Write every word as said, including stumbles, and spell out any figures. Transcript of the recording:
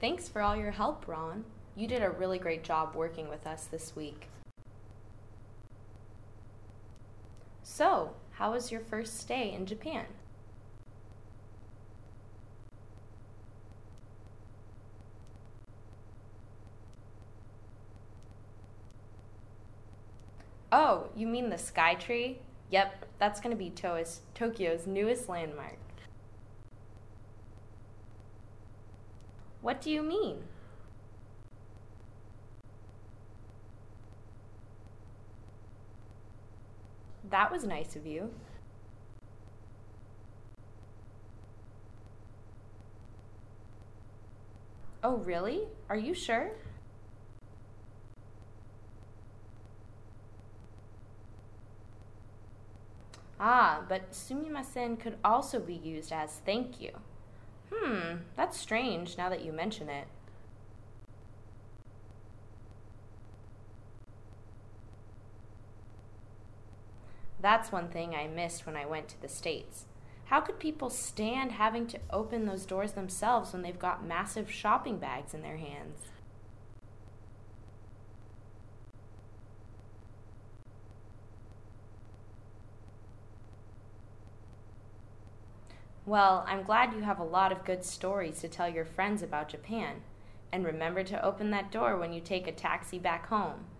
Thanks for all your help, Ron. You did a really great job working with us this week. So, how was your first stay in Japan? Oh, you mean the Sky Tree? Yep, that's going to be To's, Tokyo's newest landmark. What do you mean? That was nice of you. Oh, really? Are you sure? Ah, but sumimasen could also be used as thank you. Hmm, that's strange now that you mention it. That's one thing I missed when I went to the States. How could people stand having to open those doors themselves when they've got massive shopping bags in their hands? Well, I'm glad you have a lot of good stories to tell your friends about Japan. And remember to open that door when you take a taxi back home.